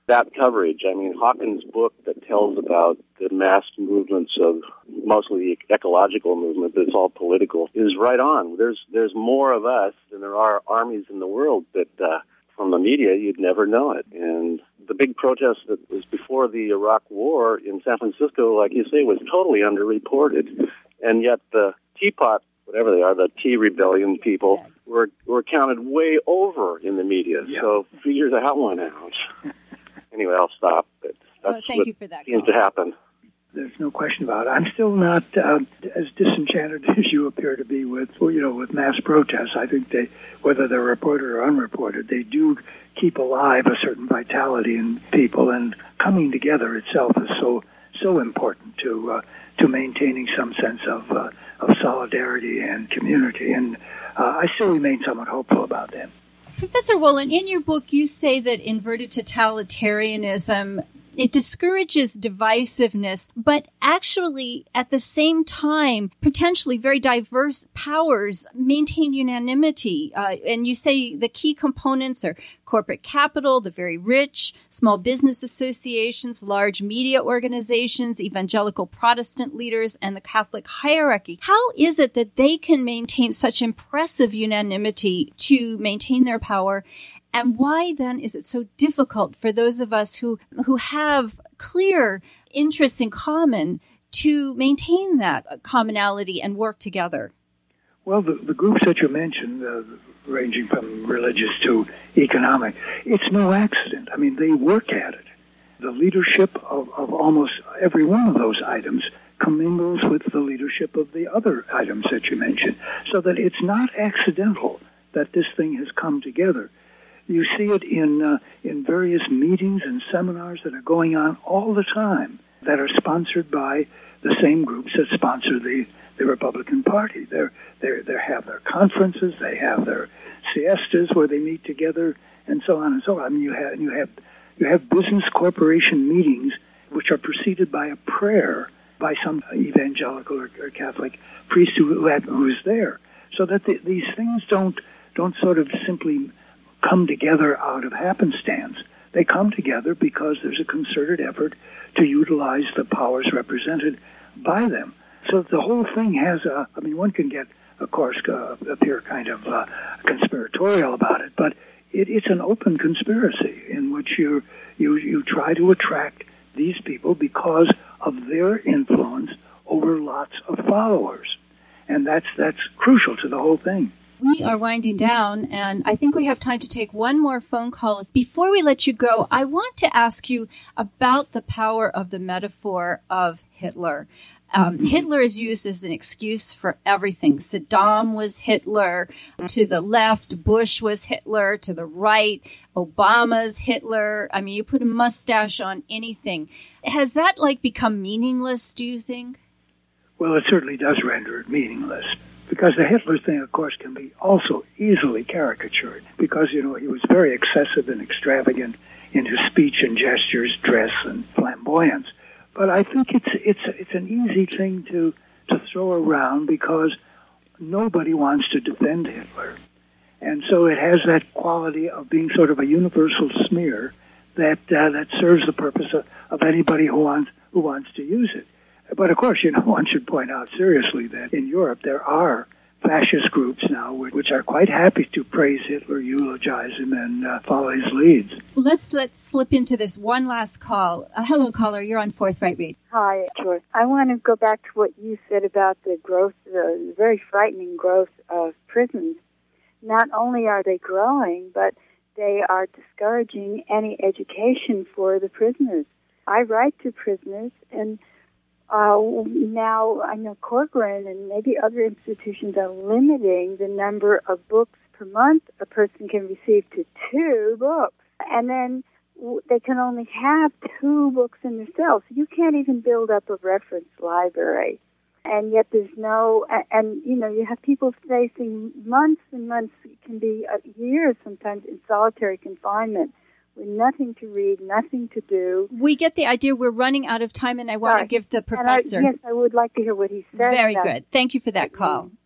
that coverage. I mean, Hawkins' book that tells about the mass movements of mostly the ecological movement, but it's all political, is right on. There's there's more of us than there are armies in the world, but uh, from the media, you'd never know it. And the big protest that was before the Iraq War in San Francisco, like you say, was totally underreported. And yet the Teapot, whatever they are, the Tea Rebellion people, were were counted way over in the media. Yeah. So figure that one out. Anyway, I'll stop. But that's oh, thank what you for that seems call. to happen. There's no question about it. I'm still not uh, as disenchanted as you appear to be with, you know, with mass protests. I think they, whether they're reported or unreported, they do keep alive a certain vitality in people, and coming together itself is so so important to uh, to maintaining some sense of uh, of solidarity and community. And uh, I still remain somewhat hopeful about them. Professor Wolin, in your book, you say that inverted totalitarianism, it discourages divisiveness, but actually, at the same time, potentially very diverse powers maintain unanimity. Uh, and you say the key components are corporate capital, the very rich, small business associations, large media organizations, evangelical Protestant leaders, and the Catholic hierarchy. How is it that they can maintain such impressive unanimity to maintain their power? And why, then, is it so difficult for those of us who, who have clear interests in common to maintain that commonality and work together? Well, the, the groups that you mentioned, uh, ranging from religious to economic, it's no accident. I mean, they work at it. The leadership of, of almost every one of those items commingles with the leadership of the other items that you mentioned, so that it's not accidental that this thing has come together. You see it in uh, in various meetings and seminars that are going on all the time that are sponsored by the same groups that sponsor the, the Republican Party. They're, they're, they have their conferences, they have their siestas where they meet together, and so on and so on. I mean, you have you have you have business corporation meetings which are preceded by a prayer by some evangelical or, or Catholic priest who who is there, so that the, these things don't don't sort of simply come together out of happenstance. They come together because there's a concerted effort to utilize the powers represented by them. So the whole thing has a, I mean, one can get, of course, uh, appear kind of uh, conspiratorial about it, but it, it's an open conspiracy in which you, you, you try to attract these people because of their influence over lots of followers. And that's, that's crucial to the whole thing. We are winding down, and I think we have time to take one more phone call. Before we let you go, I want to ask you about the power of the metaphor of Hitler. Um, Hitler is used as an excuse for everything. Saddam was Hitler. To the left, Bush was Hitler. To the right, Obama's Hitler. I mean, you put a mustache on anything. Has that, like, become meaningless, do you think? Well, it certainly does render it meaningless. Because the Hitler thing, of course, can be also easily caricatured. Because, you know, he was very excessive and extravagant in his speech and gestures, dress, and flamboyance. But I think it's it's it's an easy thing to, to throw around because nobody wants to defend Hitler. And so it has that quality of being sort of a universal smear that uh, that serves the purpose of, of anybody who wants who wants to use it. But, of course, you know, one should point out seriously that in Europe there are fascist groups now which are quite happy to praise Hitler, eulogize him, and uh, follow his leads. Let's let's slip into this one last call. Uh, hello, caller. You're on Forthright Radio. Hi, George. I want to go back to what you said about the growth, the very frightening growth of prisons. Not only are they growing, but they are discouraging any education for the prisoners. I write to prisoners, and Uh, now, I know Corcoran and maybe other institutions are limiting the number of books per month a person can receive to two books. And then w- they can only have two books in their cell. So you can't even build up a reference library. And yet there's no, and, and you know, you have people facing months and months, it can be uh, years sometimes, in solitary confinement, with nothing to read, nothing to do. We get the idea. We're running out of time, and I want Sorry. to give the professor. And I, yes, I would like to hear what he said. Very about. good. Thank you for that call.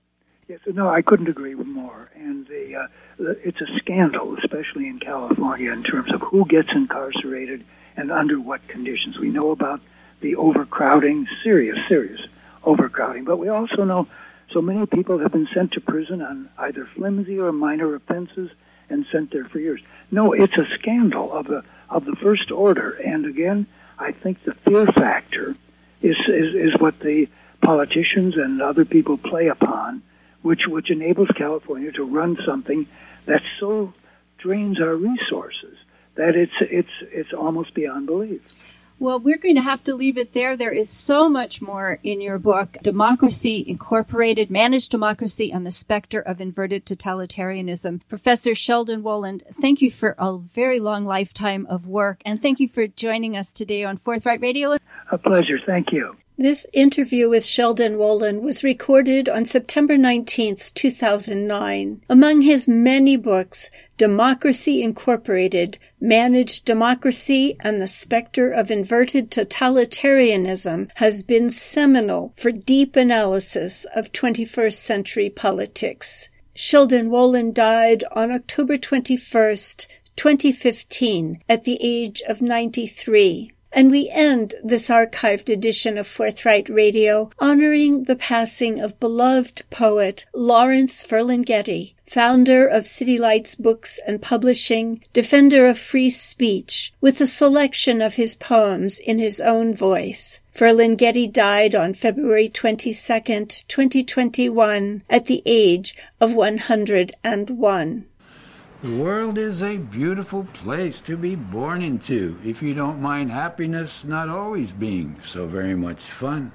Yes, no, I couldn't agree with more. And the, uh, it's a scandal, especially in California, in terms of who gets incarcerated and under what conditions. We know about the overcrowding, serious, serious overcrowding, but we also know so many people have been sent to prison on either flimsy or minor offenses and sent there for years. No, it's a scandal of the of the first order. And again, I think the fear factor is is, is what the politicians and other people play upon, which which enables California to run something that so drains our resources that it's it's it's almost beyond belief. Well, we're going to have to leave it there. There is so much more in your book, Democracy Incorporated, Managed Democracy and the Specter of Inverted Totalitarianism. Professor Sheldon Woland, thank you for a very long lifetime of work, and thank you for joining us today on Forthright Radio. A pleasure. Thank you. This interview with Sheldon Woland was recorded on September nineteenth, two thousand nine. Among his many books, Democracy Incorporated, Managed Democracy and the Specter of Inverted Totalitarianism has been seminal for deep analysis of twenty-first century politics. Sheldon Woland died on October twenty-first, twenty fifteen, at the age of ninety-three. And we end this archived edition of Forthright Radio honoring the passing of beloved poet Lawrence Ferlinghetti, founder of City Lights Books and Publishing, defender of free speech, with a selection of his poems in his own voice. Ferlinghetti died on February twenty-second, twenty twenty-one, at the age of one hundred one. The world is a beautiful place to be born into, if you don't mind happiness not always being so very much fun.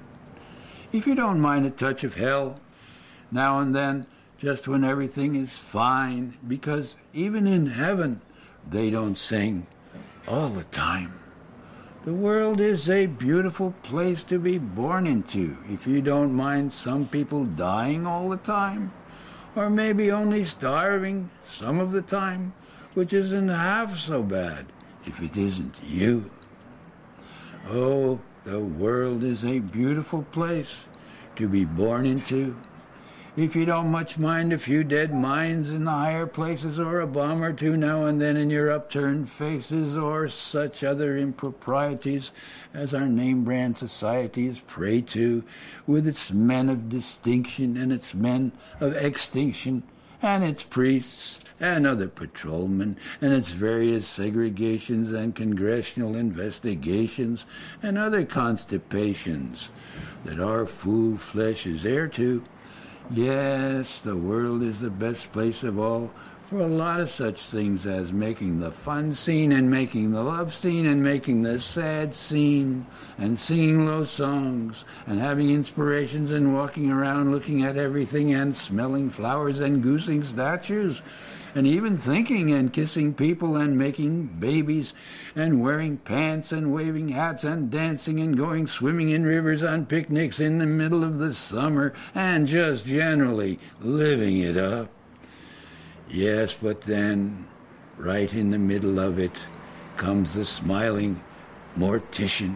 If you don't mind a touch of hell now and then, just when everything is fine, because even in heaven they don't sing all the time. The world is a beautiful place to be born into, if you don't mind some people dying all the time. Or maybe only starving some of the time, which isn't half so bad if it isn't you. Oh, the world is a beautiful place to be born into. If you don't much mind a few dead minds in the higher places, or a bomb or two now and then in your upturned faces, or such other improprieties as our name-brand societies prey to, with its men of distinction and its men of extinction, and its priests and other patrolmen, and its various segregations and congressional investigations and other constipations that our fool flesh is heir to. Yes, the world is the best place of all for a lot of such things as making the fun scene and making the love scene and making the sad scene and singing low songs and having inspirations and walking around looking at everything and smelling flowers and goosing statues and even thinking and kissing people and making babies and wearing pants and waving hats and dancing and going swimming in rivers on picnics in the middle of the summer and just generally living it up. Yes, but then, right in the middle of it, comes the smiling mortician.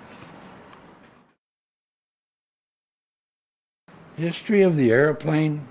History of the airplane.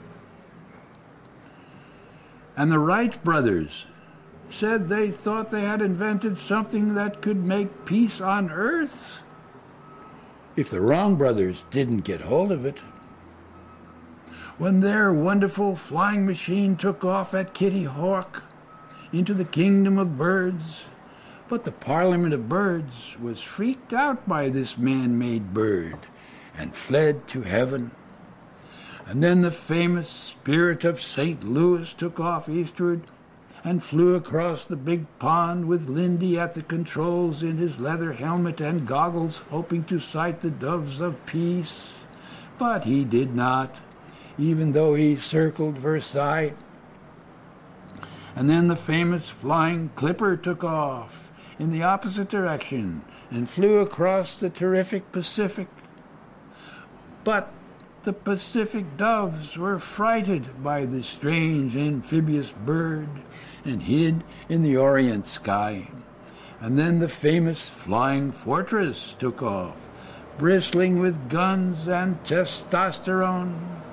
And the Wright brothers said they thought they had invented something that could make peace on Earth, if the Wrong brothers didn't get hold of it. When their wonderful flying machine took off at Kitty Hawk into the kingdom of birds, but the Parliament of Birds was freaked out by this man-made bird and fled to heaven. And then the famous Spirit of Saint Louis took off eastward and flew across the big pond with Lindy at the controls in his leather helmet and goggles, hoping to sight the doves of peace. But he did not, even though he circled Versailles. And then the famous Flying Clipper took off in the opposite direction and flew across the terrific Pacific. But the Pacific doves were frightened by the strange amphibious bird and hid in the Orient sky. And then the famous Flying Fortress took off, bristling with guns and testosterone,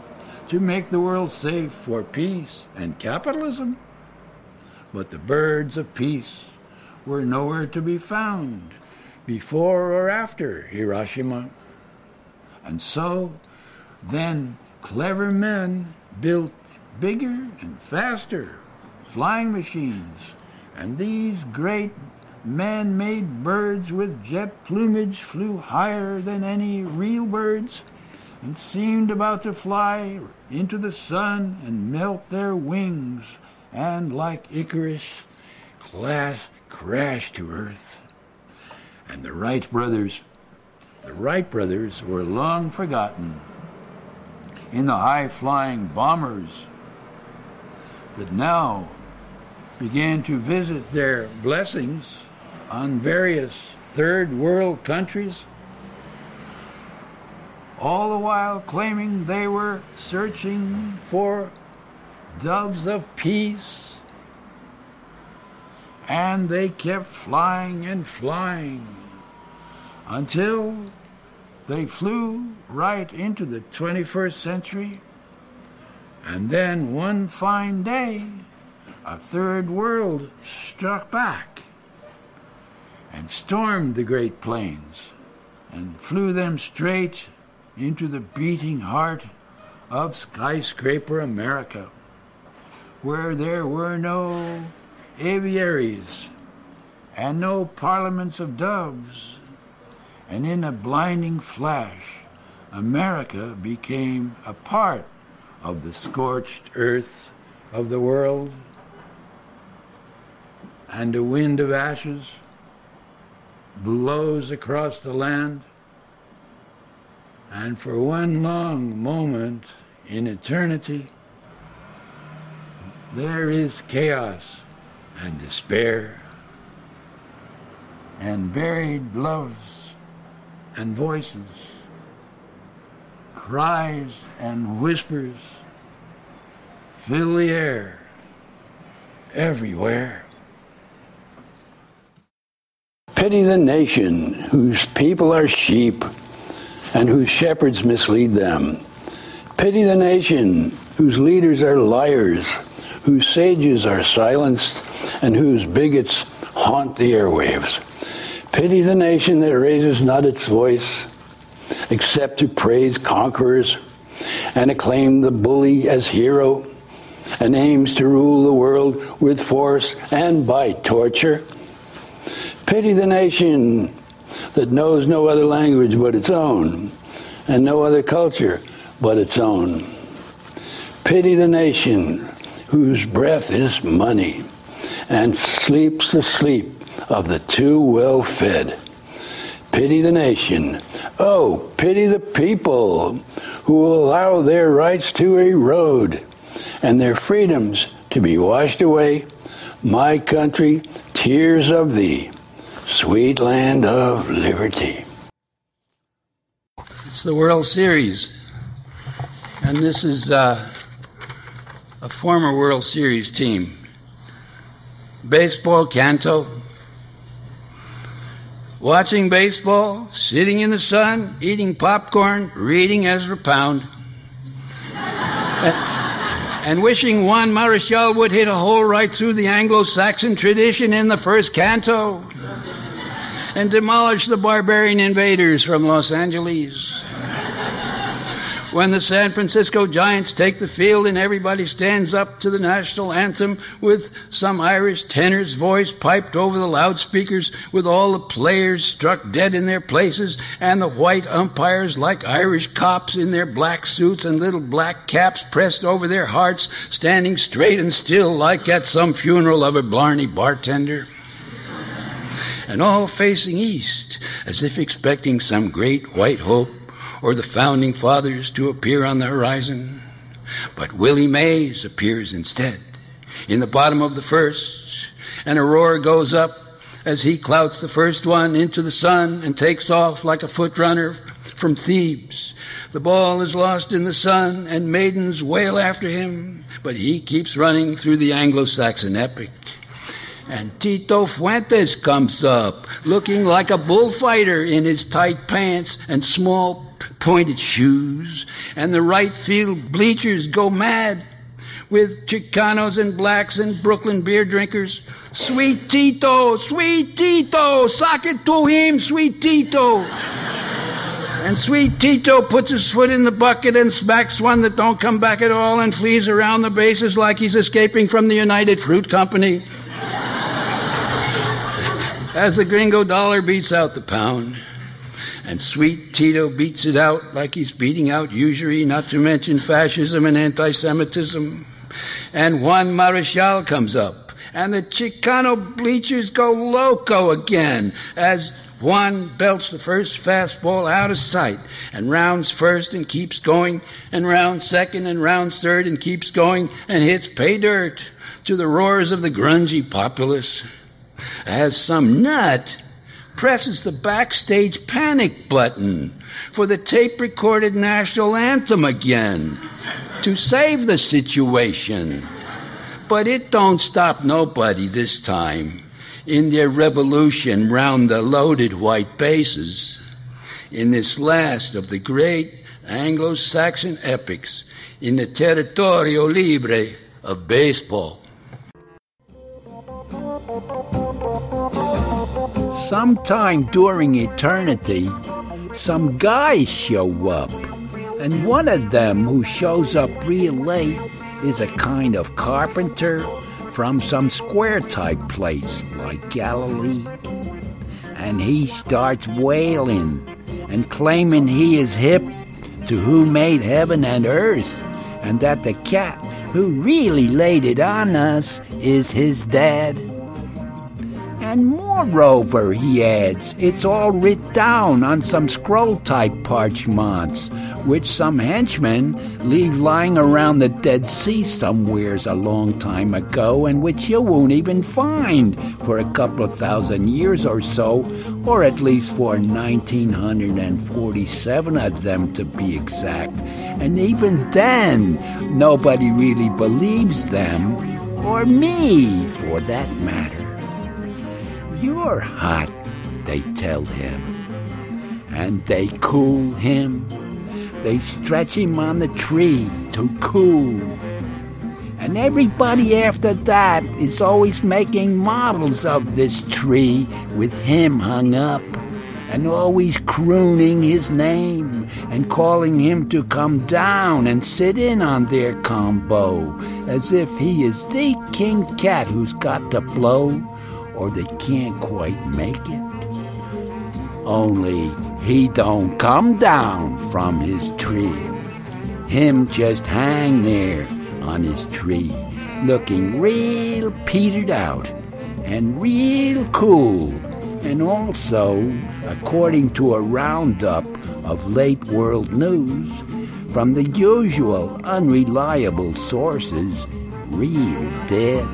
to make the world safe for peace and capitalism. But the birds of peace were nowhere to be found before or after Hiroshima. And so, then clever men built bigger and faster flying machines, and these great man-made birds with jet plumage flew higher than any real birds and seemed about to fly into the sun and melt their wings, and like Icarus, class crashed to earth. And the Wright brothers, the Wright brothers were long forgotten in the high-flying bombers that now began to visit their blessings on various third world countries, all the while claiming they were searching for doves of peace. And they kept flying and flying until they flew right into the twenty-first century. And then one fine day, a third world struck back and stormed the Great Plains and flew them straight into the beating heart of skyscraper America, where there were no aviaries and no parliaments of doves. And in a blinding flash, America became a part of the scorched earth of the world, and a wind of ashes blows across the land, and for one long moment in eternity, there is chaos and despair and buried loves and voices, cries and whispers fill the air everywhere. Pity the nation whose people are sheep and whose shepherds mislead them. Pity the nation whose leaders are liars, whose sages are silenced, and whose bigots haunt the airwaves. Pity the nation that raises not its voice except to praise conquerors and acclaim the bully as hero, and aims to rule the world with force and by torture. Pity the nation that knows no other language but its own, and no other culture but its own. Pity the nation whose breath is money, and sleeps the sleep of the too well-fed. Pity the nation, oh, pity the people who will allow their rights to erode and their freedoms to be washed away. My country, tears of thee, sweet land of liberty. It's the World Series, and this is uh, a former World Series team. Baseball canto. Watching baseball, sitting in the sun, eating popcorn, reading Ezra Pound. and, and wishing Juan Marichal would hit a hole right through the Anglo-Saxon tradition in the first canto and demolish the barbarian invaders from Los Angeles. When the San Francisco Giants take the field and everybody stands up to the national anthem with some Irish tenor's voice piped over the loudspeakers, with all the players struck dead in their places and the white umpires like Irish cops in their black suits and little black caps pressed over their hearts, standing straight and still like at some funeral of a Blarney bartender. And all facing east, as if expecting some great white hope or the founding fathers to appear on the horizon. But Willie Mays appears instead in the bottom of the first, and a roar goes up as he clouts the first one into the sun and takes off like a foot runner from Thebes. The ball is lost in the sun, and maidens wail after him, but he keeps running through the Anglo-Saxon epic. And Tito Fuentes comes up, looking like a bullfighter in his tight pants and small pointed shoes, and the right field bleachers go mad with Chicanos and blacks and Brooklyn beer drinkers. Sweet Tito, sweet Tito, sock it to him, sweet Tito. And sweet Tito puts his foot in the bucket and smacks one that don't come back at all and flees around the bases like he's escaping from the United Fruit Company. As the gringo dollar beats out the pound, and sweet Tito beats it out like he's beating out usury, not to mention fascism and anti-Semitism. And Juan Marechal comes up, and the Chicano bleachers go loco again as Juan belts the first fastball out of sight and rounds first and keeps going, and rounds second and rounds third and keeps going, and hits pay dirt to the roars of the grungy populace. As some nut presses the backstage panic button for the tape-recorded national anthem again to save the situation. But it don't stop nobody this time in their revolution round the loaded white bases in this last of the great Anglo-Saxon epics in the territorio libre of baseball. Sometime during eternity, some guys show up, and one of them who shows up real late is a kind of carpenter from some square-type place like Galilee. And he starts wailing and claiming he is hip to who made heaven and earth, and that the cat who really laid it on us is his dad. And moreover, he adds, it's all writ down on some scroll-type parchments, which some henchmen leave lying around the Dead Sea somewheres a long time ago, and which you won't even find for a couple of thousand years or so, or at least for nineteen forty-seven of them to be exact. And even then, nobody really believes them, or me, for that matter. You're hot, they tell him, and they cool him. They stretch him on the tree to cool. And everybody after that is always making models of this tree with him hung up, and always crooning his name and calling him to come down and sit in on their combo, as if he is the king cat who's got to blow, or they can't quite make it. Only he don't come down from his tree. Him just hang there on his tree, looking real petered out and real cool, and also, according to a roundup of late world news, from the usual unreliable sources, real dead.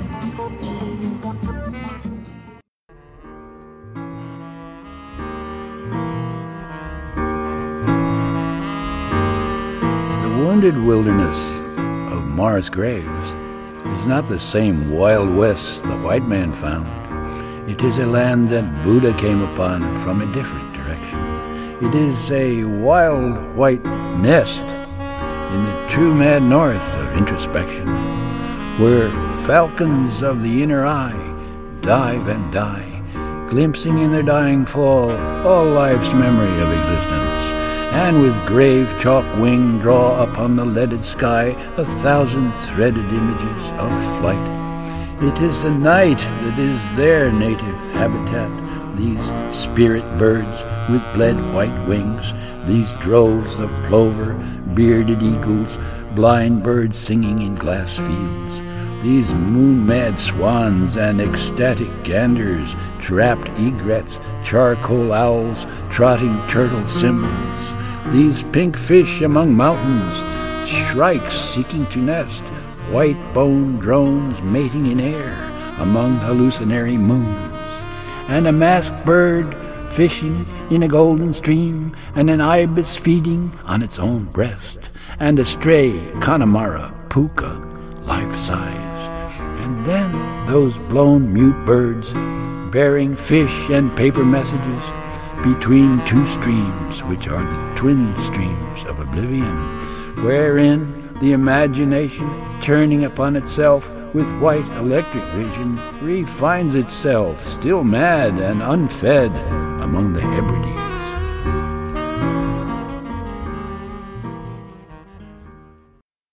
Wounded wilderness of Morris Graves is not the same Wild West the white man found. It is a land that Buddha came upon from a different direction. It is a wild white nest in the true mad north of introspection, where falcons of the inner eye dive and die, glimpsing in their dying fall all life's memory of existence, and with grave chalk wing draw upon the leaded sky a thousand threaded images of flight. It is the night that is their native habitat, these spirit birds with bled white wings, these droves of plover, bearded eagles, blind birds singing in glass fields, these moon-mad swans and ecstatic ganders, trapped egrets, charcoal owls, trotting turtle cymbals, these pink fish among mountains, shrikes seeking to nest, white-boned drones mating in air among hallucinatory moons, and a masked bird fishing in a golden stream, and an ibis feeding on its own breast, and a stray Connemara puka, life-size, and then those blown mute birds bearing fish and paper messages, between two streams, which are the twin streams of oblivion, wherein the imagination, turning upon itself with white electric vision, refines itself, still mad and unfed, among the Hebrides.